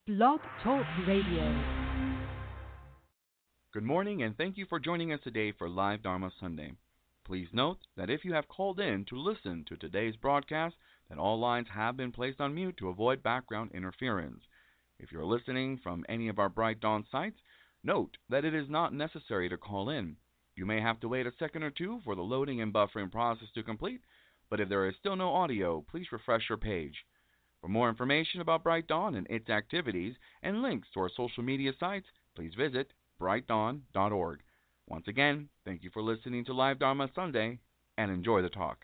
Blog Talk Radio. Good morning, and thank you for joining us today for Live Dharma Sunday. Please note that if you have called in to listen to today's broadcast, that all lines have been placed on mute to avoid background interference. If you're listening from any of our Bright Dawn sites, note that it is not necessary to call in. You may have to wait a second or two for the loading and buffering process to complete, but if there is still no audio, please refresh your page. For more information about Bright Dawn and its activities and links to our social media sites, please visit brightdawn.org. Once again, thank you for listening to Live Dharma Sunday, and enjoy the talk.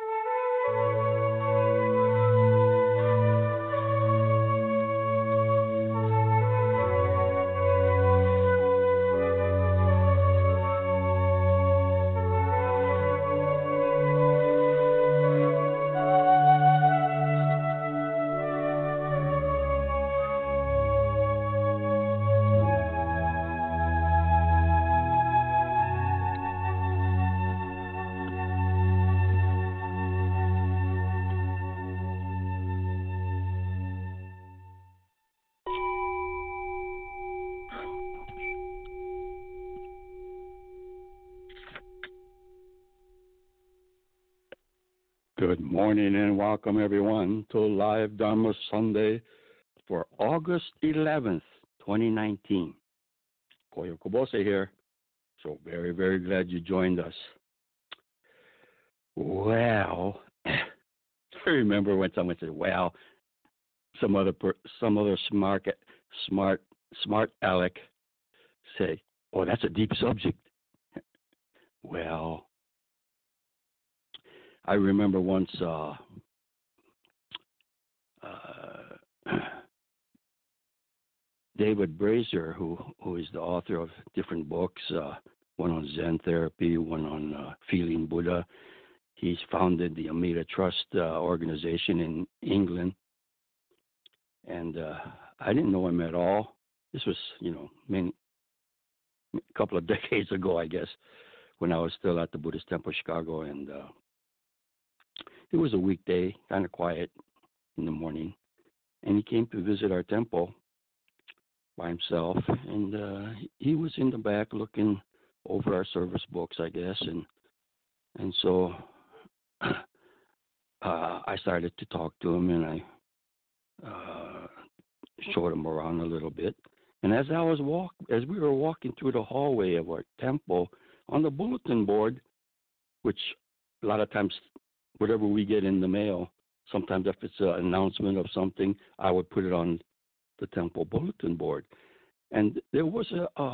Good morning and welcome everyone to Live Dharma Sunday for August 11th, 2019. Koyo Kobose here. So very, very glad you joined us. Well, I remember when someone said, well, some other smart aleck say, oh, that's a deep subject. Well, I remember once David Brazier, who is the author of different books, one on Zen therapy, one on feeling Buddha. He's founded the Amida Trust organization in England, and I didn't know him at all. This was, a couple of decades ago, I guess, when I was still at the Buddhist Temple, Chicago, and it was a weekday, kind of quiet in the morning, and he came to visit our temple by himself, and he was in the back looking over our service books, I guess, and so I started to talk to him, and I showed him around a little bit, and as we were walking through the hallway of our temple, on the bulletin board, which a lot of times, whatever we get in the mail, sometimes if it's an announcement of something, I would put it on the temple bulletin board. And there was a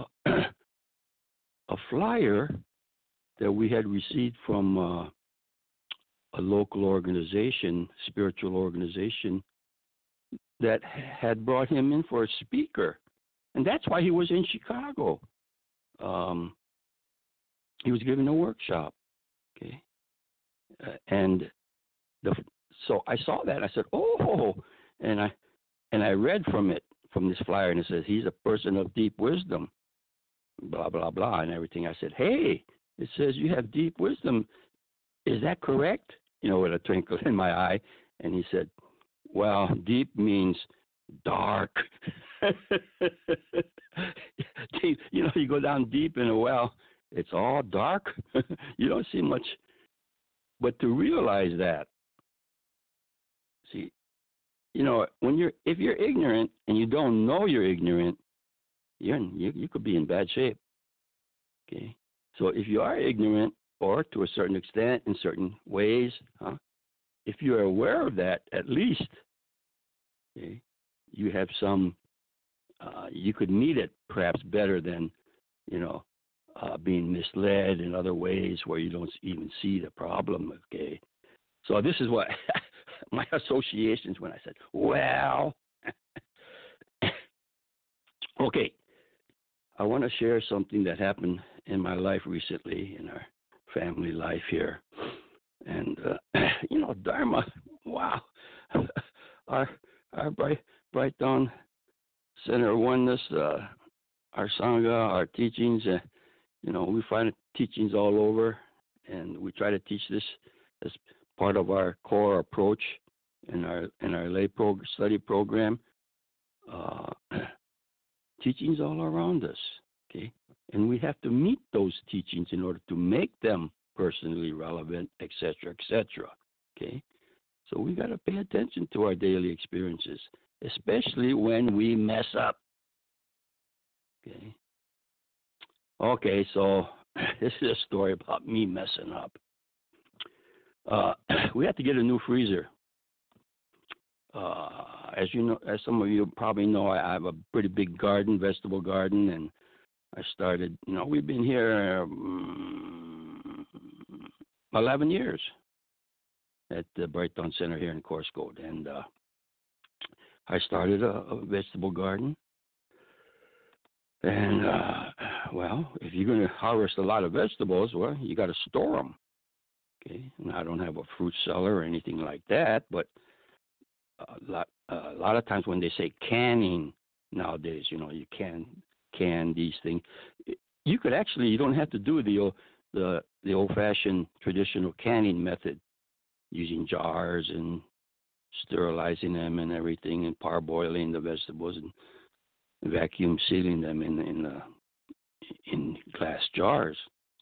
flyer that we had received from a local organization, spiritual organization, that had brought him in for a speaker. And that's why he was in Chicago. He was giving a workshop, okay? So I saw that. And I said, "Oh!" And I read from this flyer, and it says he's a person of deep wisdom, blah blah blah, and everything. I said, "Hey, it says you have deep wisdom. Is that correct?" With a twinkle in my eye. And he said, "Well, deep means dark." You go down deep in a well, it's all dark. You don't see much. But to realize that, see, if you're ignorant and you don't know you're ignorant, you could be in bad shape. Okay, so if you are ignorant, or to a certain extent, in certain ways, if you're aware of that, at least, okay, you have some. You could meet it perhaps better than, being misled in other ways where you don't even see the problem, okay? So this is what my associations when I said, well, okay, I want to share something that happened in my life recently, in our family life here. And, Dharma, wow, our Bright Dawn Center of Oneness, our Sangha, our teachings, we find teachings all over, and we try to teach this as part of our core approach in our lay study program. teachings all around us, okay? And we have to meet those teachings in order to make them personally relevant, etc., okay? So we got to pay attention to our daily experiences, especially when we mess up, okay? Okay, so this is a story about me messing up. We had to get a new freezer. As you know, as some of you probably know, I have a pretty big garden, vegetable garden, and I started. We've been here 11 years at the Brighton Center here in Corscoed, and I started a vegetable garden. And well, if you're going to harvest a lot of vegetables, well, you got to store them. Okay, and I don't have a fruit cellar or anything like that, but a lot of times when they say canning nowadays, you can these things. You could actually, you don't have to do the old-fashioned traditional canning method, using jars and sterilizing them and everything, and parboiling the vegetables and vacuum sealing them in glass jars.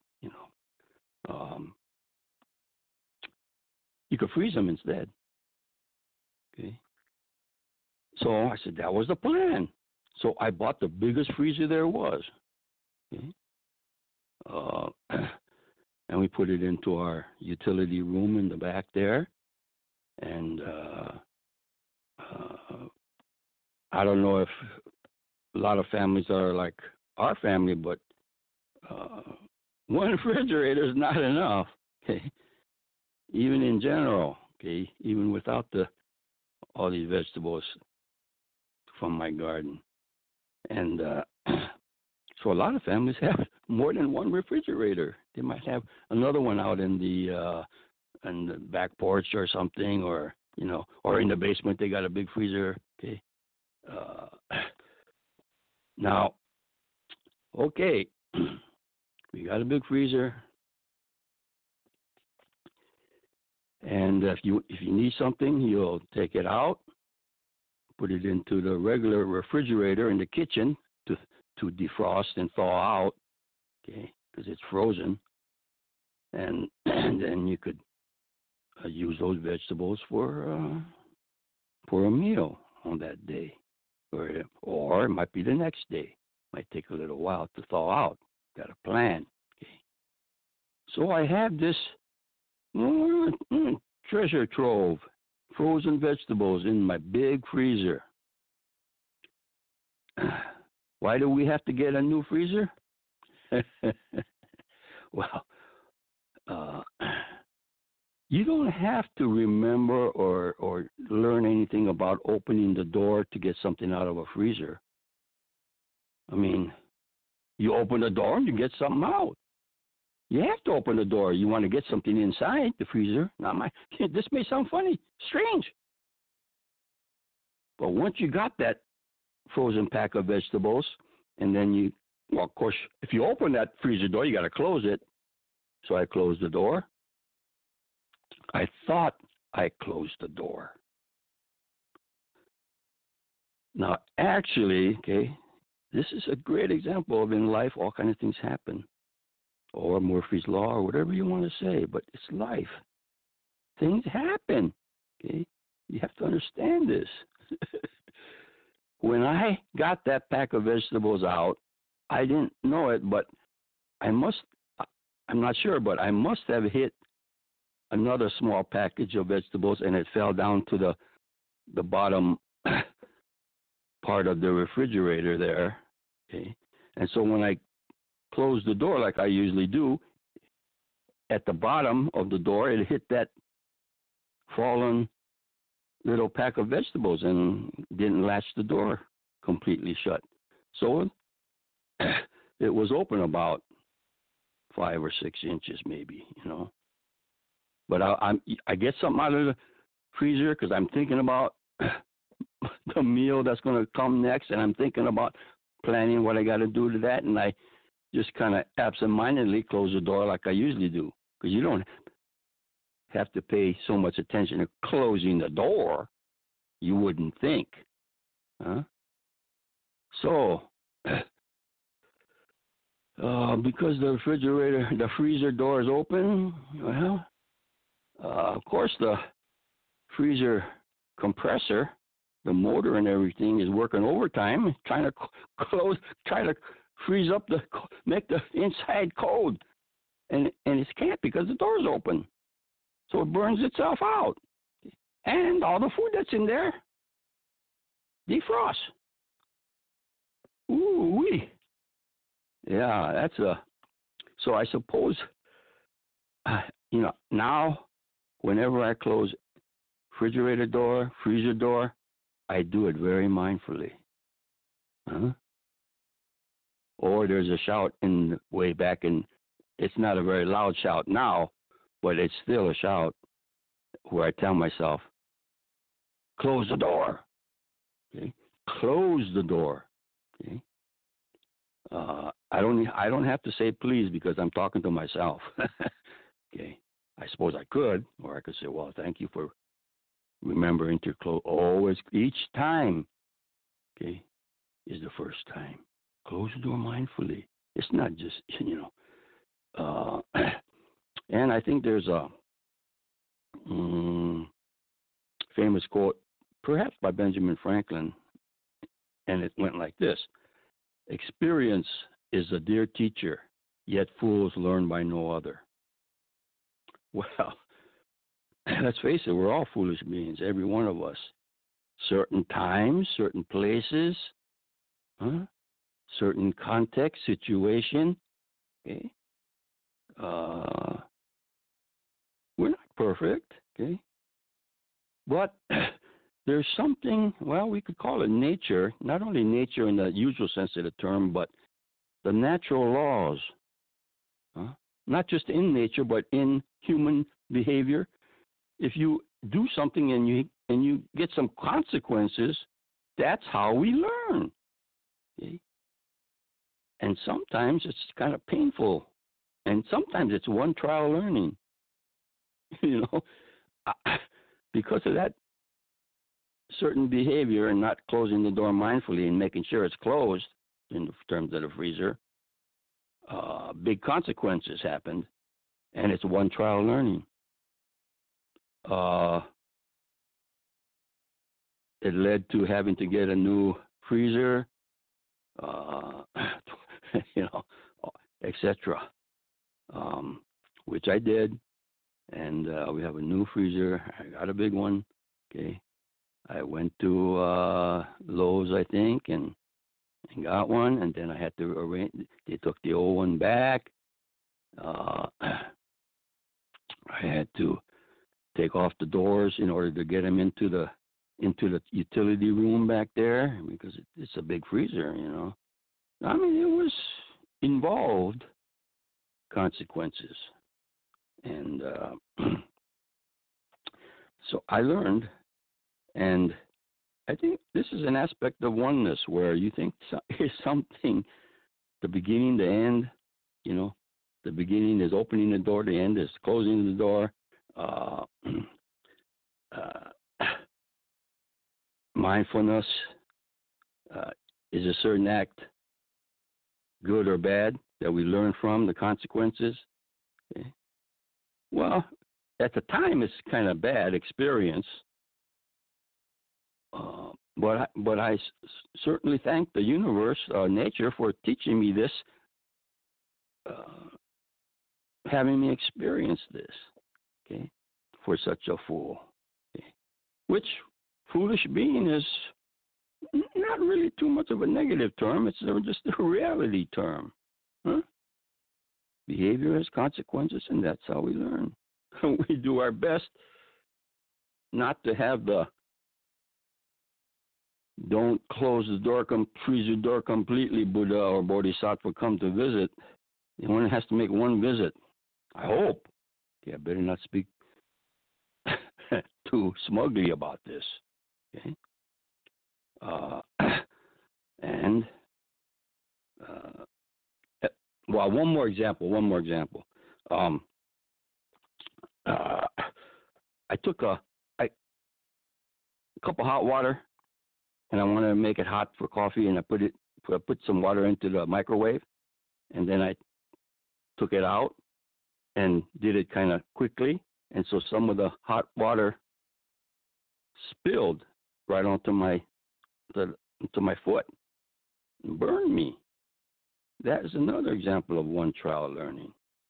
You could freeze them instead. Okay. So I said that was the plan. So I bought the biggest freezer there was. Okay. And we put it into our utility room in the back there. And I don't know if a lot of families are like our family, but one refrigerator is not enough. Okay. Even in general, okay, even without all these vegetables from my garden. And so a lot of families have more than one refrigerator. They might have another one out in the back porch or something, or or in the basement they got a big freezer. Okay. Now, okay, we got a big freezer. And if you need something, you'll take it out, put it into the regular refrigerator in the kitchen to defrost and thaw out, okay, because it's frozen. And then you could use those vegetables for a meal on that day, or it might be the next day. Might take a little while to thaw out. Got a plan, okay. So I have this treasure trove, frozen vegetables in my big freezer. Why do we have to get a new freezer? Well, you don't have to remember or learn anything about opening the door to get something out of a freezer. I mean, you open the door and you get something out. You have to open the door. You want to get something inside the freezer. This may sound funny, strange. But once you got that frozen pack of vegetables, and then of course, if you open that freezer door, you got to close it. So I closed the door. I thought I closed the door. Now, actually, okay, this is a great example of in life all kinds of things happen. Or Murphy's Law, or whatever you want to say, but it's life. Things happen, okay? You have to understand this. When I got that pack of vegetables out, I didn't know it, but I'm not sure, but I must have hit another small package of vegetables, and it fell down to the bottom part of the refrigerator there, okay? And so when I closed the door like I usually do, at the bottom of the door, it hit that fallen little pack of vegetables and didn't latch the door completely shut. So it was open about 5 or 6 inches maybe, But I get something out of the freezer because I'm thinking about the meal that's going to come next, and I'm thinking about planning what I got to do to that, and I just kind of absentmindedly close the door like I usually do, because you don't have to pay so much attention to closing the door. You wouldn't think. Huh? So Because the freezer door is open, well, of course the freezer compressor, the motor and everything is working overtime, trying to trying to freeze up make the inside cold, and it can't because the door's open, so it burns itself out, and all the food that's in there defrosts. Ooh wee. Yeah, that's a. So I suppose, now, whenever I close refrigerator door, freezer door, I do it very mindfully. Huh? Or there's a shout way back, and it's not a very loud shout now, but it's still a shout where I tell myself, close the door. Okay? Close the door. Okay? I don't have to say please because I'm talking to myself. Okay. I suppose I could, or I could say, well, thank you for remembering to close. Always, each time, okay, is the first time. Close the door mindfully. It's not just, and I think there's a famous quote, perhaps by Benjamin Franklin, and it went like this: experience is a dear teacher, yet fools learn by no other. Well, let's face it, we're all foolish beings, every one of us. Certain times, certain places, certain context, situation. Okay, we're not perfect. Okay, but there's something. Well, we could call it nature. Not only nature in the usual sense of the term, but the natural laws. Not just in nature, but in human behavior. If you do something and you get some consequences, that's how we learn. Okay? And sometimes it's kind of painful, and sometimes it's one trial learning. Because of that certain behavior and not closing the door mindfully and making sure it's closed in terms of the freezer, big consequences happened, and it's one trial learning. It led to having to get a new freezer, etc. Which I did, and we have a new freezer. I got a big one. Okay, I went to Lowe's, I think, and got one, and then I had to arrange. They took the old one back. I had to take off the doors in order to get them into the utility room back there because it's a big freezer. I mean, it was involved consequences, and so I learned, and I think this is an aspect of oneness where you think is something, the beginning, the end, the beginning is opening the door, the end is closing the door. Mindfulness is a certain act, good or bad, that we learn from the consequences. Okay. Well, at the time, it's kind of bad experience. But I certainly thank the universe, nature, for teaching me this, having me experience this, okay, for such a fool. Okay. Which foolish being is not really too much of a negative term. It's just a reality term. Behavior has consequences, and that's how we learn. We do our best not to have the don't close the door, freeze the door completely, Buddha or Bodhisattva come to visit. One has to make one visit. I hope. Okay, I better not speak too smugly about this. Okay. Well, one more example. I took a cup of hot water, and I wanted to make it hot for coffee, and I put some water into the microwave, and then I took it out and did it kind of quickly, and so some of the hot water spilled right onto my foot and burned me. That is another example of one trial learning.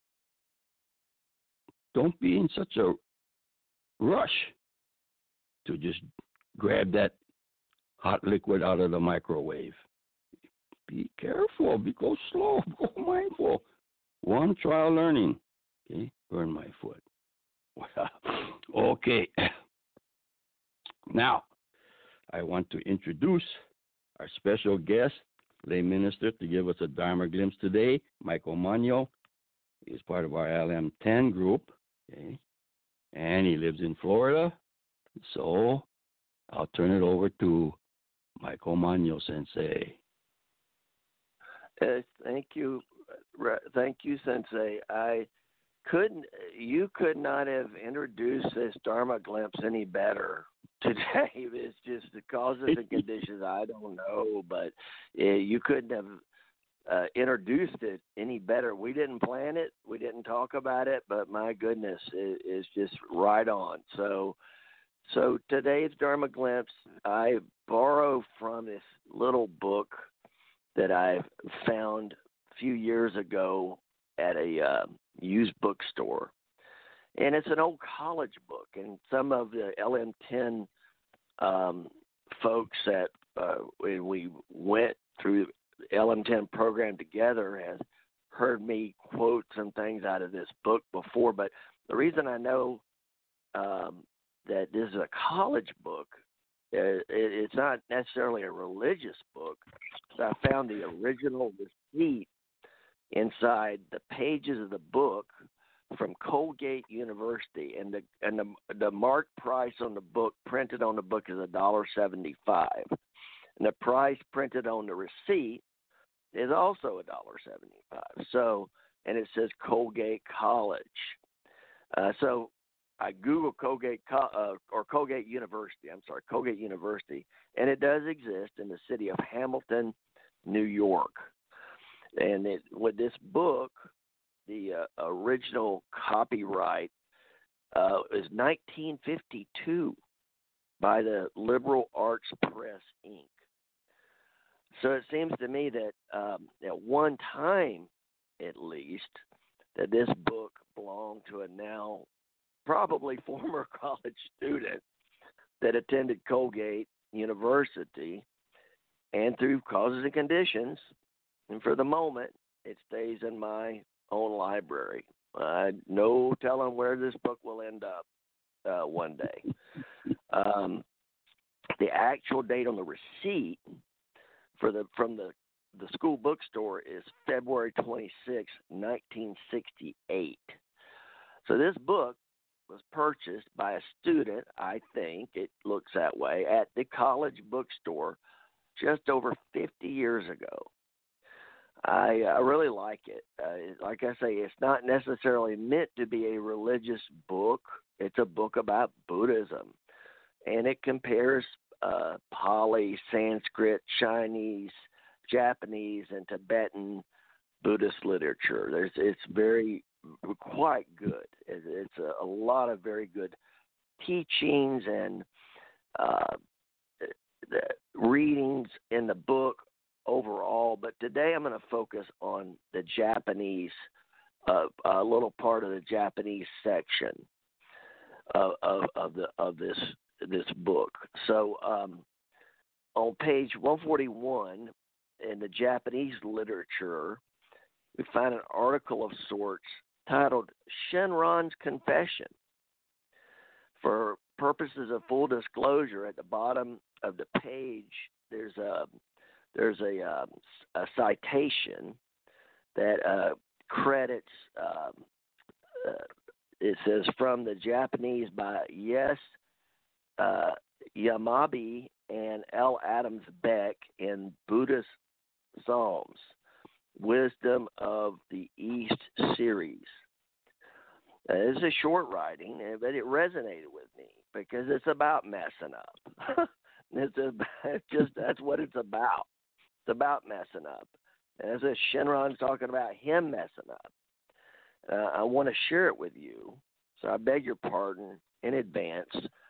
Don't be in such a rush to just grab that hot liquid out of the microwave. Be careful. Go slow. Go mindful. One trial learning. Okay, burn my foot. Okay. Now, I want to introduce our special guest, lay minister, to give us a Dharma glimpse today, Michael Magno. He's part of our LM10 group, okay, and he lives in Florida. So I'll turn it over to Michael Magno Sensei. Thank you, Sensei. You could not have introduced this Dharma glimpse any better today. It's just the causes and conditions, I don't know, but you couldn't have introduced it any better. We didn't plan it, we didn't talk about it, but my goodness, it's just right on. So today's Dharma glimpse, I borrow from this little book that I found a few years ago at a used bookstore. And it's an old college book. And some of the LM10 folks that we went through the LM10 program together has heard me quote some things out of this book before. But the reason I know that this is a college book, it's not necessarily a religious book. So I found the original receipt inside the pages of the book from Colgate University, and the marked price on the book, printed on the book, is $1.75, and the price printed on the receipt is also $1.75. So, and it says Colgate College. So I Googled Colgate Colgate University. Colgate University, and it does exist in the city of Hamilton, New York. And with this book, the original copyright is 1952 by the Liberal Arts Press, Inc. So it seems to me that at one time, at least, that this book belonged to a now probably former college student that attended Colgate University, and through causes and conditions, and for the moment, it stays in my own library. No telling where this book will end up one day. The actual date on the receipt from the school bookstore is February 26, 1968. So this book was purchased by a student, I think it looks that way, at the college bookstore just over 50 years ago. I really like it. Like I say, it's not necessarily meant to be a religious book. It's a book about Buddhism, and it compares Pali, Sanskrit, Chinese, Japanese, and Tibetan Buddhist literature. It's quite good. It's a lot of very good teachings and the readings in the book overall, but today I'm going to focus on the Japanese, a little part of the Japanese section of this book. So on page 141 in the Japanese literature, we find an article of sorts titled Shenron's Confession. For purposes of full disclosure, at the bottom of the page, there's a citation that credits, it says, from the Japanese by Yes Yamabe and L. Adams Beck in Buddhist Psalms, Wisdom of the East series. It's a short writing, but it resonated with me because it's about messing up. That's what it's about. It's about messing up. And as if Shenron's talking about him messing up. I want to share it with you, so I beg your pardon in advance.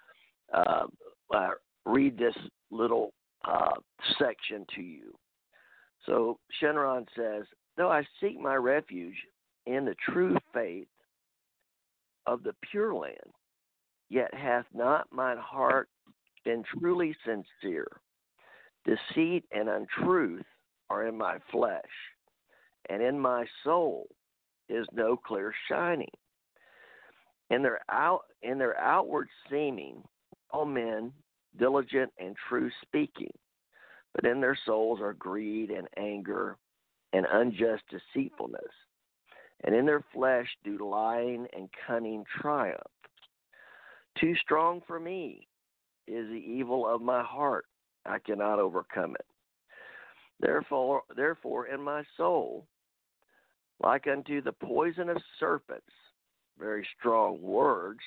Read this little section to you. So Shenron says, though I seek my refuge in the true faith of the Pure Land, yet hath not mine heart been truly sincere. Deceit and untruth are in my flesh, and in my soul is no clear shining. In their outward seeming, all men diligent and true speaking, but in their souls are greed and anger and unjust deceitfulness, and in their flesh do lying and cunning triumph. Too strong for me is the evil of my heart. I cannot overcome it. Therefore, in my soul, like unto the poison of serpents, very strong words,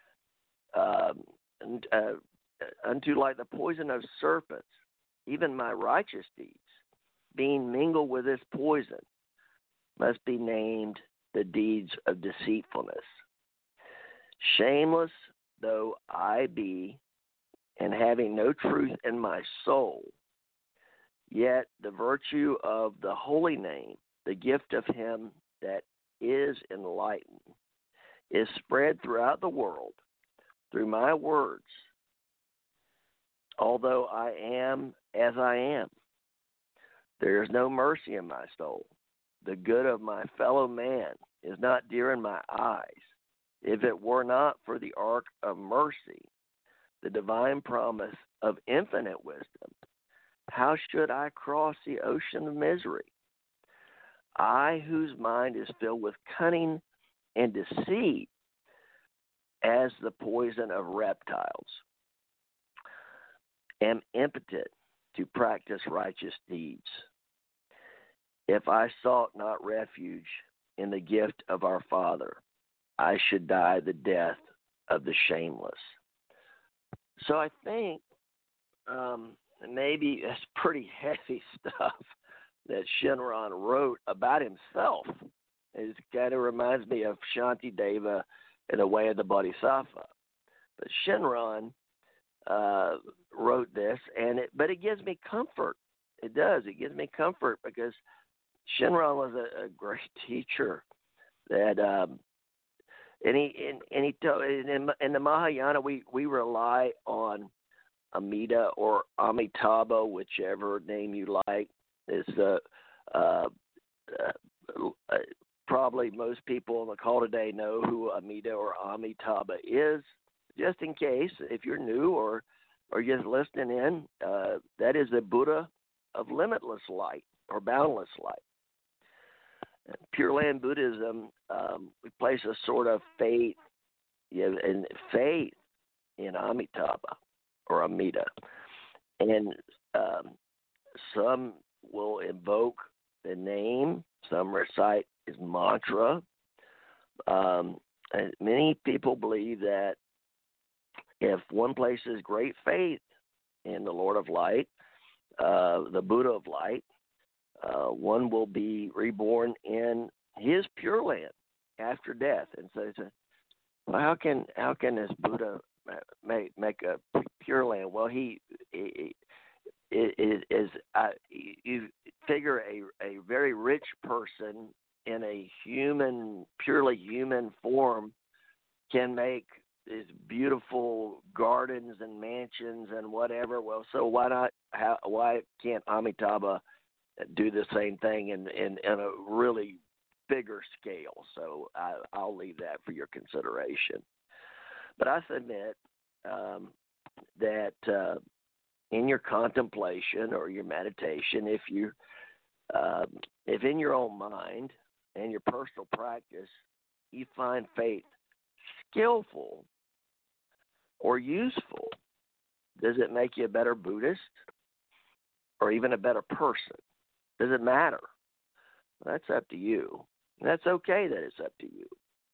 unto like the poison of serpents, even my righteous deeds, being mingled with this poison, must be named the deeds of deceitfulness. Shameless though I be, and having no truth in my soul, yet the virtue of the holy name, the gift of him that is enlightened, is spread throughout the world through my words, although I am as I am. There is no mercy in my soul. The good of my fellow man is not dear in my eyes. If it were not for the ark of mercy, the divine promise of infinite wisdom, how should I cross the ocean of misery? I, whose mind is filled with cunning and deceit as the poison of reptiles, am impotent to practice righteous deeds. If I sought not refuge in the gift of our Father, I should die the death of the shameless. So I think maybe it's pretty heavy stuff that Shenron wrote about himself. It kind of reminds me of Shantideva in The Way of the Bodhisattva. But Shenron wrote this, but it gives me comfort. It does. It gives me comfort because Shenron was a great teacher. That in the Mahayana we rely on Amida or Amitabha, whichever name you like. It's probably most people on the call today know who Amida or Amitabha is. Just in case, if you're new or just listening in, that is the Buddha of limitless light or boundless light. Pure Land Buddhism, we place a sort of faith in Amitabha or Amida, and some will invoke the name, some recite his mantra. And many people believe that if one places great faith in the Lord of Light, the Buddha of Light, one will be reborn in his Pure Land after death. And so, well, how can this Buddha make a Pure Land? Well, he is you figure a very rich person in a purely human form can make these beautiful gardens and mansions and whatever. Well, so why can't Amitabha do the same thing in a really bigger scale? So I'll leave that for your consideration. But I submit that in your contemplation or your meditation, if in your own mind and your personal practice you find faith skillful or useful, does it make you a better Buddhist or even a better person? Does it matter? That's up to you. That's okay that it's up to you.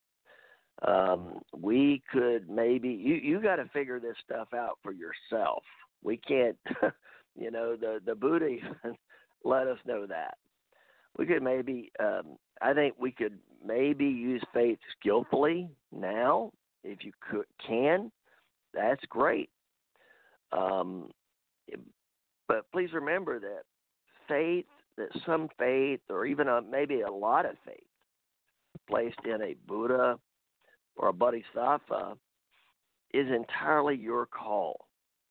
We could maybe, you got to figure this stuff out for yourself. We can't, the Buddha let us know that. we could maybe, I think we could maybe use faith skillfully now. If you can, that's great. But please remember that some faith, or even maybe a lot of faith, placed in a Buddha or a Bodhisattva is entirely your call.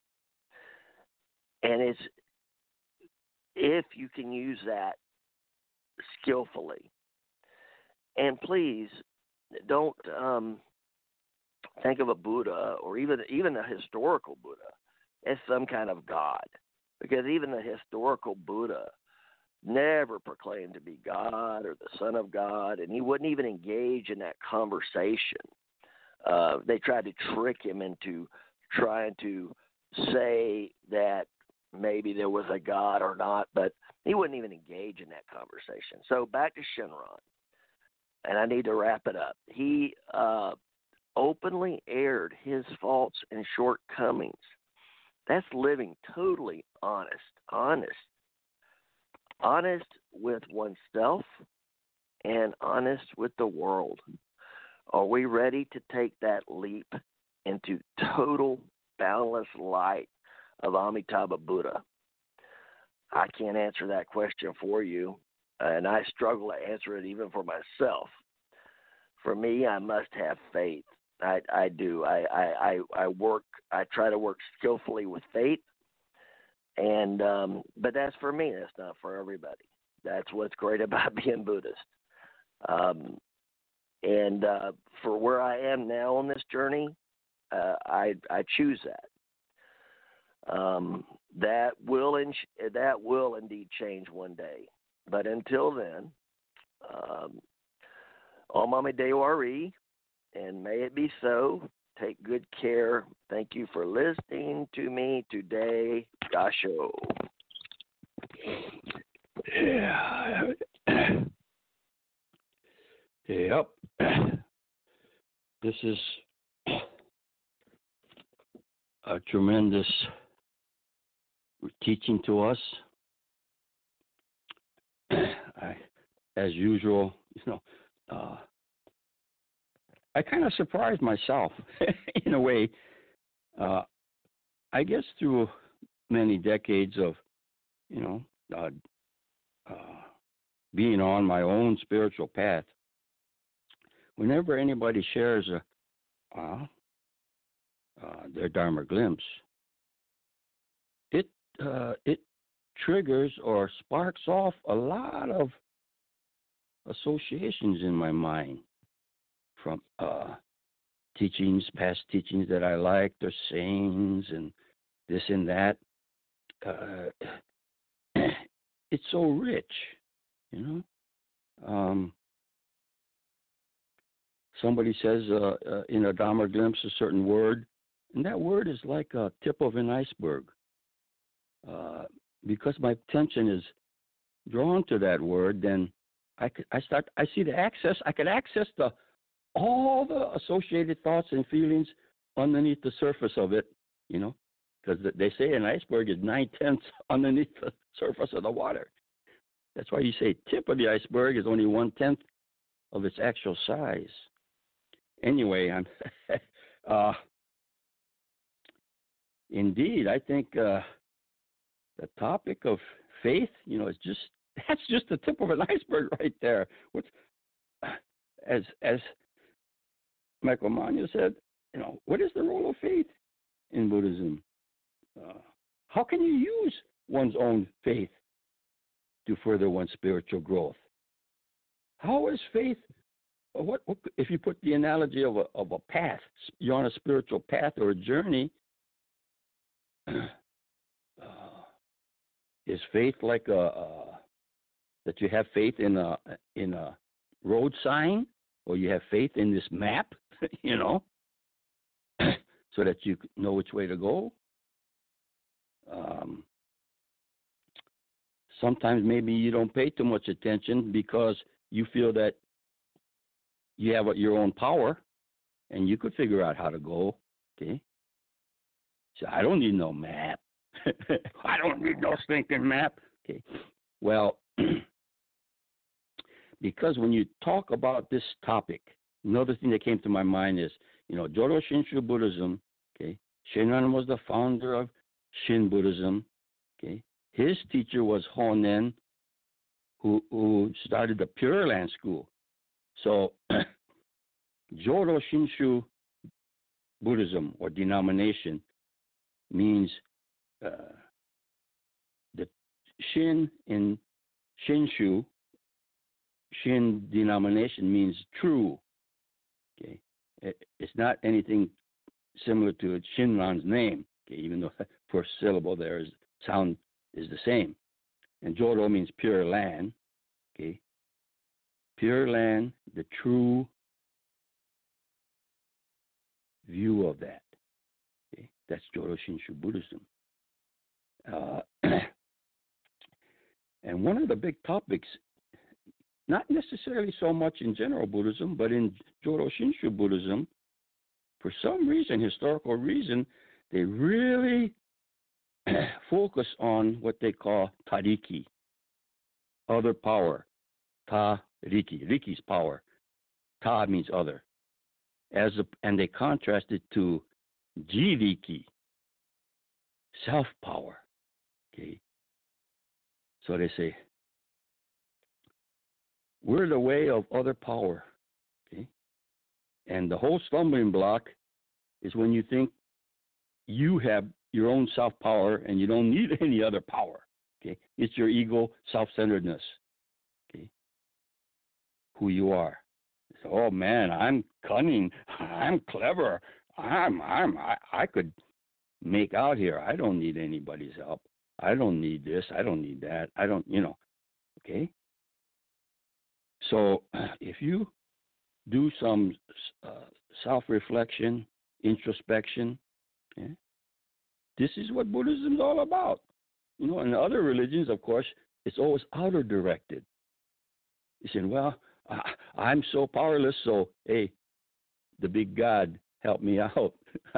And it's if you can use that skillfully. And please don't think of a Buddha or even a historical Buddha as some kind of God, because even the historical Buddha never proclaimed to be God or the Son of God, and he wouldn't even engage in that conversation. They tried to trick him into trying to say that maybe there was a God or not, but he wouldn't even engage in that conversation. So back to Shenron, and I need to wrap it up. He openly aired his faults and shortcomings. That's living totally honest with oneself and honest with the world. Are we ready to take that leap into total, boundless light of Amitabha Buddha? I can't answer that question for you, and I struggle to answer it even for myself. For me, I must have faith. I do. I try to work skillfully with faith, and but that's for me. That's not for everybody. That's what's great about being Buddhist. And for where I am now on this journey, I choose that. That will indeed change one day. But until then, Omame Dewari, and may it be so. Take good care. Thank you for listening to me today, Gasho. Yeah. Yep. This is a tremendous teaching to us. As usual, I kind of surprised myself in a way. I guess through many decades of, being on my own spiritual path, whenever anybody shares their Dharma glimpse, it triggers or sparks off a lot of associations in my mind from teachings, past teachings that I liked, or sayings, and this and that. It's so rich, Somebody says in a Dharma glimpse a certain word, and that word is like a tip of an iceberg. Because my attention is drawn to that word, then I could access all the associated thoughts and feelings underneath the surface of it, because they say an iceberg is 9/10 underneath the surface of the water. That's why you say tip of the iceberg is only 1/10 of its actual size. Anyway, indeed, I think the topic of faith, that's just the tip of an iceberg right there. As Michael Manya said, what is the role of faith in Buddhism? How can you use one's own faith to further one's spiritual growth? How is faith? What if you put the analogy of a path? You're on a spiritual path or a journey. Is faith like that you have faith in a road sign, or you have faith in this map, so that you know which way to go? Sometimes maybe you don't pay too much attention because you feel that you have your own power and you could figure out how to go. Okay. So I don't need no map. I don't need no stinking map. Okay. Well, because when you talk about this topic, another thing that came to my mind is, Jodo Shinshu Buddhism, okay, Shinran was the founder of Shin Buddhism, okay. His teacher was Honen, who started the Pure Land School. So, Jodo Shinshu Buddhism or denomination means the Shin in Shinshu, Shin denomination means true. Okay, it's not anything similar to Shinran's name. Okay, even though the first syllable there is sound is the same. And Jodo means pure land. Okay, pure land, the true view of that. Okay, that's Jodo Shinshu Buddhism. And one of the big topics, not necessarily so much in general Buddhism, but in Jodo Shinshu Buddhism, for some reason, historical reason, they really focus on what they call tariki, other power. Ta-riki, riki's power. Ta means other. And they contrast it to jiriki, self-power. Okay. So they say, we're the way of other power. Okay. And the whole stumbling block is when you think you have your own self-power and you don't need any other power. Okay. It's your ego, self-centeredness. Okay. Who you are. So, oh man, I'm cunning. I'm clever. I could make out here. I don't need anybody's help. I don't need this. I don't need that. I don't, okay? So if you do some self-reflection, introspection, okay, this is what Buddhism is all about. In other religions, of course, it's always outer directed. You say, well, I'm so powerless, so, hey, the big God, help me out.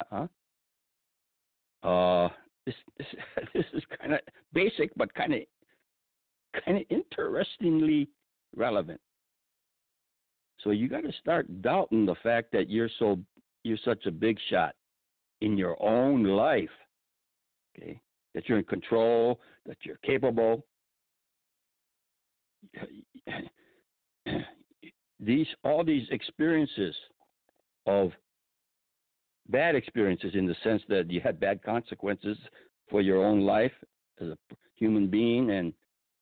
This is kind of basic, but kind of interestingly relevant. So you got to start doubting the fact that you're such a big shot in your own life. Okay, that you're in control, that you're capable. All these experiences of bad experiences, in the sense that you had bad consequences for your own life as a human being, and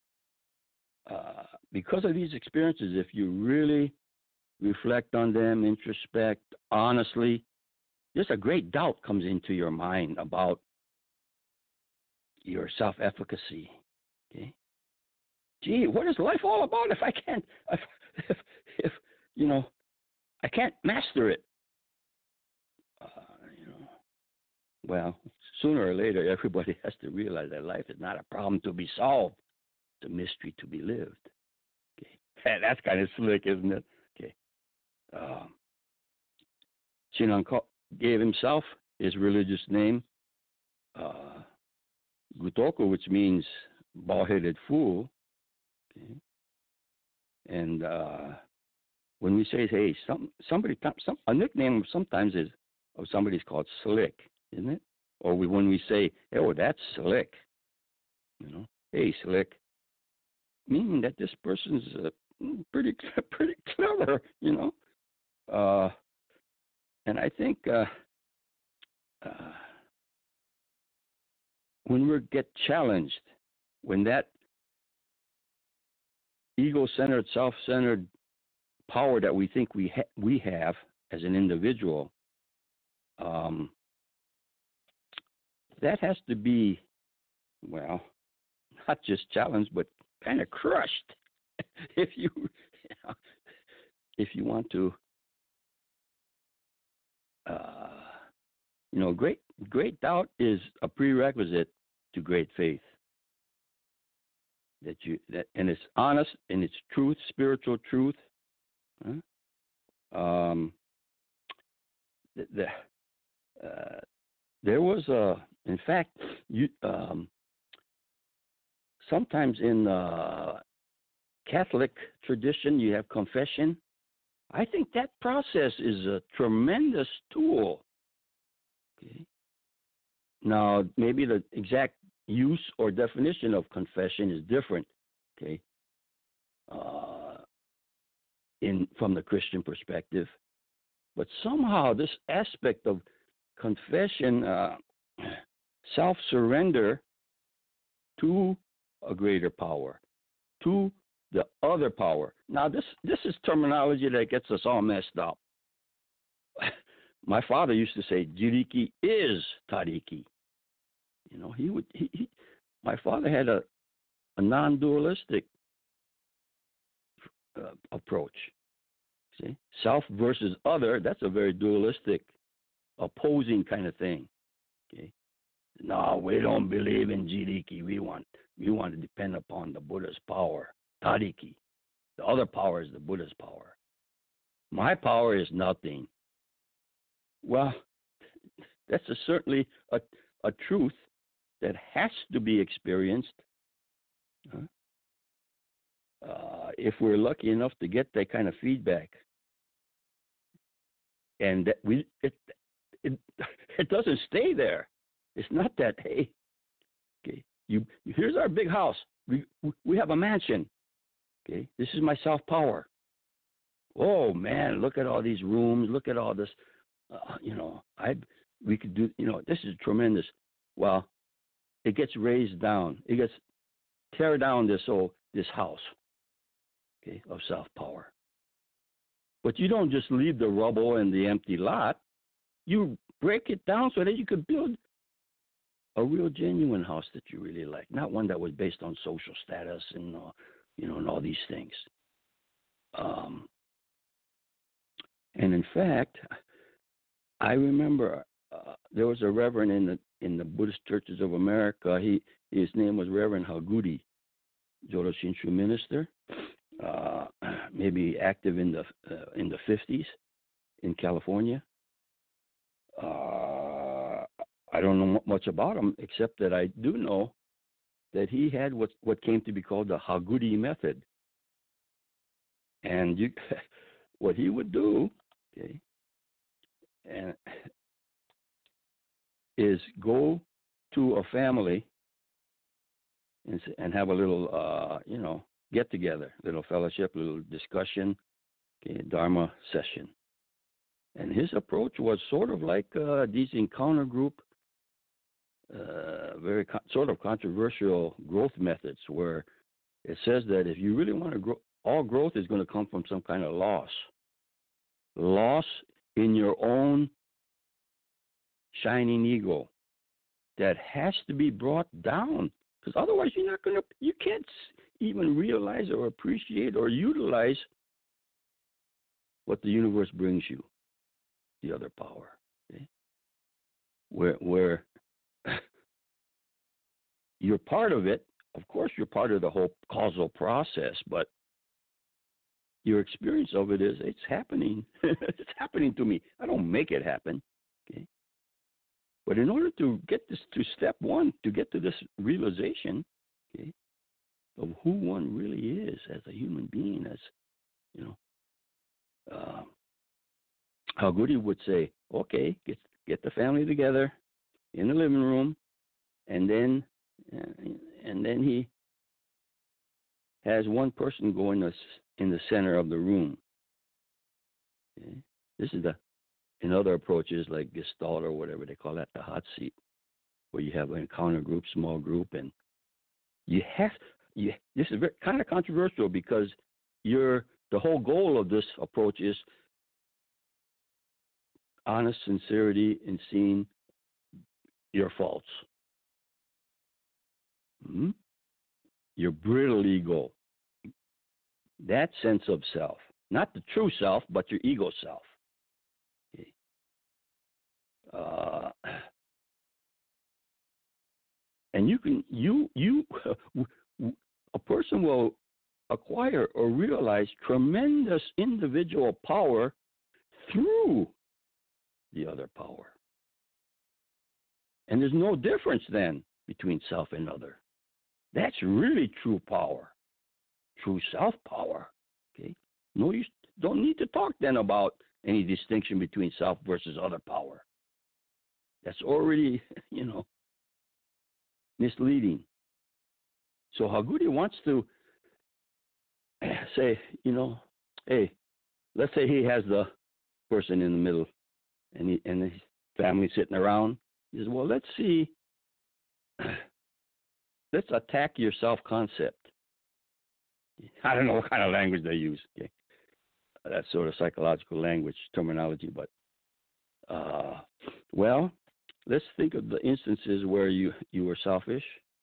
because of these experiences, if you really reflect on them, introspect honestly, just a great doubt comes into your mind about your self-efficacy. Okay, gee, what is life all about if I can't, if I can't master it? Well, sooner or later, everybody has to realize that life is not a problem to be solved. It's a mystery to be lived. Okay, and that's kind of slick, isn't it? Okay. Shinran gave himself his religious name, Gutoku, which means bald-headed fool. Okay. And when we say, hey, a nickname sometimes is of somebody's called Slick, isn't it? Or when we say, oh, that's Slick, hey, Slick, meaning that this person's pretty clever, and I think when we get challenged, when that ego-centered, self-centered power that we think we have as an individual, that has to be, well, not just challenged, but kind of crushed if you want to, great doubt is a prerequisite to great faith. And it's honest and it's truth, spiritual truth. There was in fact, sometimes in Catholic tradition, you have confession. I think that process is a tremendous tool. Okay. Now, maybe the exact use or definition of confession is different. Okay. From the Christian perspective, but somehow this aspect of confession, self-surrender to a greater power, to the other power. Now, this is terminology that gets us all messed up. My father used to say, "Jiriki is Tariki." You know, my father had a non-dualistic approach. See, self versus other, that's a very dualistic, opposing kind of thing. Okay, no, we don't believe in Jiriki. We want to depend upon the Buddha's power, Tariki. The other power is the Buddha's power. My power is nothing. Well, that's certainly a truth that has to be experienced. If we're lucky enough to get that kind of feedback, and that it doesn't stay there. It's not that, hey, okay, here's our big house. We have a mansion. Okay, this is my self power. Oh man, look at all these rooms. Look at all this. We could do. This is tremendous. Well, it gets raised down. It gets tear down this house. Okay, of self power. But you don't just leave the rubble and the empty lot. You break it down so that you could build a real genuine house that you really like, not one that was based on social status and and all these things. And in fact, I remember there was a reverend in the Buddhist Churches of America. His name was Reverend Hagudi, Jodo Shinshu minister. Maybe active in the 50s in California. I don't know much about him, except that I do know that he had what came to be called the Hagudi method. And what he would do, okay, is go to a family and have a little, get together, little fellowship, little discussion, okay, Dharma session. And his approach was sort of like these encounter group, very sort of controversial growth methods, where it says that if you really want to grow, all growth is going to come from some kind of loss in your own shining ego that has to be brought down, because otherwise you can't even realize or appreciate or utilize what the universe brings you, the other power. Okay? Where you're part of it. Of course, you're part of the whole causal process, but your experience of it is it's happening. It's happening to me. I don't make it happen. Okay? But in order to get this to step one, to get to this realization, okay, of who one really is as a human being, as Hagudi would say, okay, get the family together in the living room, and then he has one person go in the center of the room. Okay? This is in other approaches like Gestalt or whatever they call that, the hot seat, where you have an encounter group, small group, and this is kind of controversial because the whole goal of this approach is honest sincerity in seeing your faults. Your brittle ego, that sense of self, not the true self, but your ego self. Okay. And a person will acquire or realize tremendous individual power through the other power. And there's no difference then between self and other. That's really true power. true self power. Okay? No, you don't need to talk then about any distinction between self versus other power. That's already, misleading. So Hagudi wants to say, hey, let's say he has the person in the middle and his family sitting around. He says, well, let's attack your self-concept. I don't know what kind of language they use. Okay? That sort of psychological language terminology, but well, let's think of the instances where you were selfish,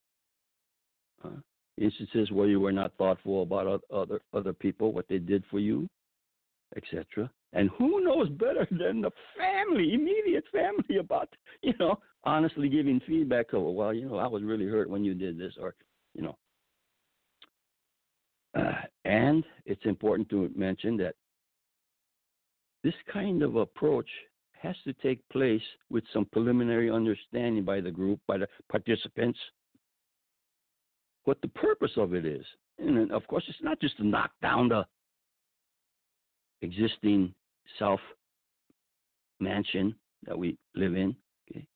instances where you were not thoughtful about other people, what they did for you, etc. And who knows better than the family, immediate family, about honestly giving feedback of, well, I was really hurt when you did this, or and it's important to mention that this kind of approach has to take place with some preliminary understanding by the group, by the participants, what the purpose of it is. And of course, it's not just to knock down the existing self-mansion that we live in, okay?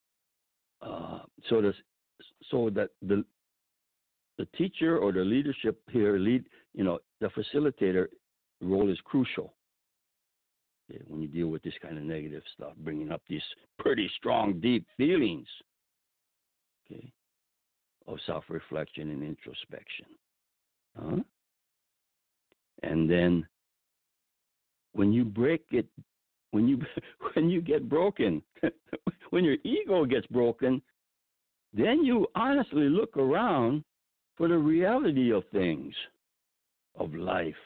So that the teacher or the leadership here, the facilitator role is crucial. Okay, when you deal with this kind of negative stuff, bringing up these pretty strong, deep feelings, okay, of self-reflection and introspection. And then when you break it, when you get broken, when your ego gets broken, then you honestly look around for the reality of things, of life.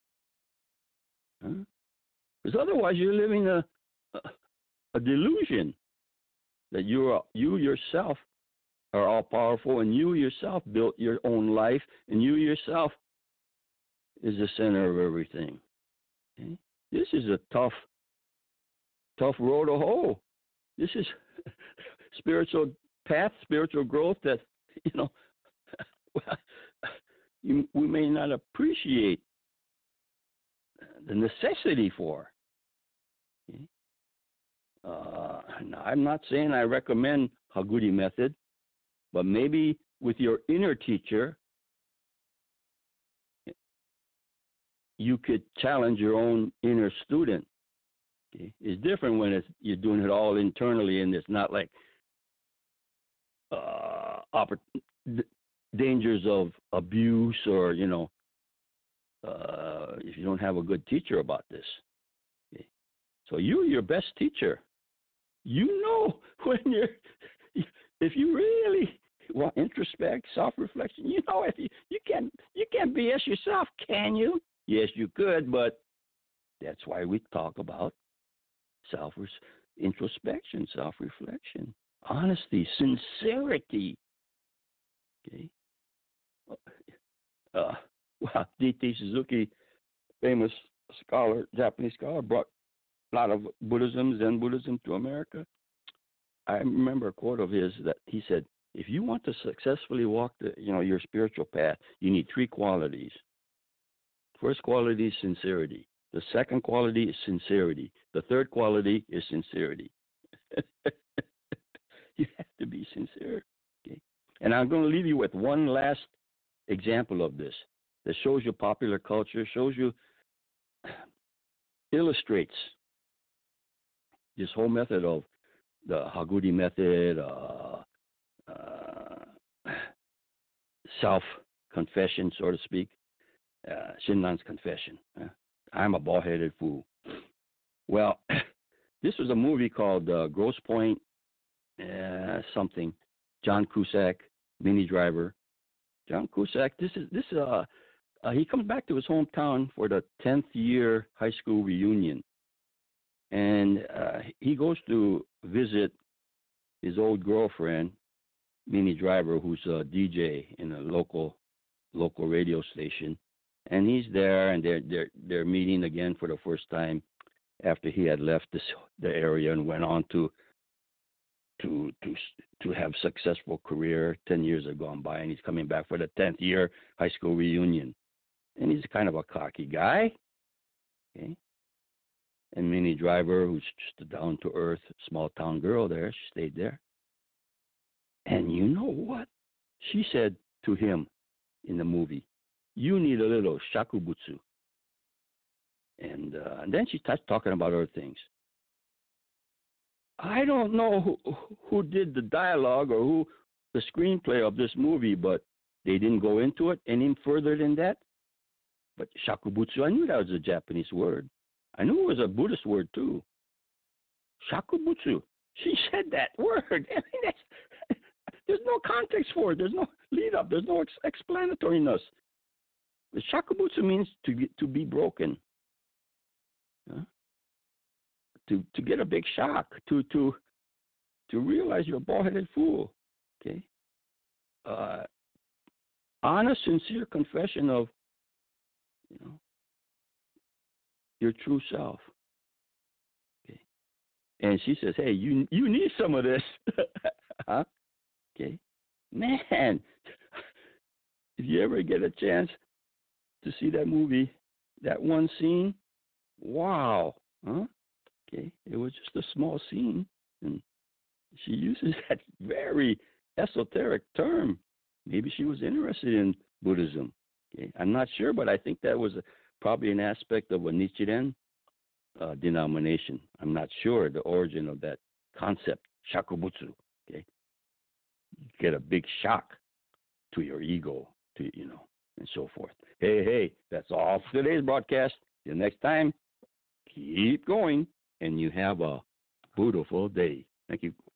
Because otherwise you're living a delusion that you yourself are all powerful, and you yourself built your own life, and you yourself is the center of everything. Okay? This is a tough road to hoe. This is spiritual path, spiritual growth that we may not appreciate the necessity for. Okay? Now, I'm not saying I recommend Hagudi method, but maybe with your inner teacher, you could challenge your own inner student. Okay? It's different when you're doing it all internally, and it's not like dangers of abuse or, if you don't have a good teacher about this. Okay? So you're your best teacher. When if you really want introspect, self-reflection, if you can't BS yourself, can you? Yes, you could, but that's why we talk about introspection, self-reflection, honesty, sincerity. Okay. D.T. Suzuki, famous scholar, Japanese scholar, brought a lot of Zen Buddhism to America. I remember a quote of his that he said, if you want to successfully walk your spiritual path, you need three qualities. First quality is sincerity. The second quality is sincerity. The third quality is sincerity. You have to be sincere. Okay? And I'm going to leave you with one last example of this that shows you popular culture, illustrates this whole method of the Hagudi method, self-confession, so to speak, Shinran's confession. I'm a bald-headed fool. Well, this was a movie called Grosse Pointe something. John Cusack, Minnie Driver. John Cusack, he comes back to his hometown for the 10th year high school reunion. And he goes to visit his old girlfriend, Minnie Driver, who's a DJ in a local radio station. And he's there, and they're meeting again for the first time after he had left the area and went on to have successful career. 10 years have gone by, and he's coming back for the 10th year high school reunion. And he's kind of a cocky guy. Okay. And Minnie Driver, who's just a down-to-earth, small-town girl there, she stayed there. And you know what? She said to him in the movie, "You need a little shakubutsu." And then she starts talking about other things. I don't know who did the dialogue or who the screenplay of this movie, but they didn't go into it any further than that. But shakubutsu, I knew that was a Japanese word. I knew it was a Buddhist word too. Shakubutsu. She said that word. I mean, there's no context for it. There's no lead up. There's no explanatoriness. The shakubutsu means to be broken. Huh? To get a big shock. To realize you're a bald-headed fool. Okay. Honest, sincere confession of, your true self. Okay. And she says, "Hey, you need some of this." Huh? Okay. Man, if you ever get a chance to see that movie, that one scene, wow. Huh? Okay. It was just a small scene, and she uses that very esoteric term. Maybe she was interested in Buddhism. Okay. I'm not sure, but I think that was probably an aspect of a Nichiren denomination. I'm not sure the origin of that concept, shakubutsu. Okay. You get a big shock to your ego, and so forth. Hey, that's all for today's broadcast. Till next time, keep going, and you have a beautiful day. Thank you.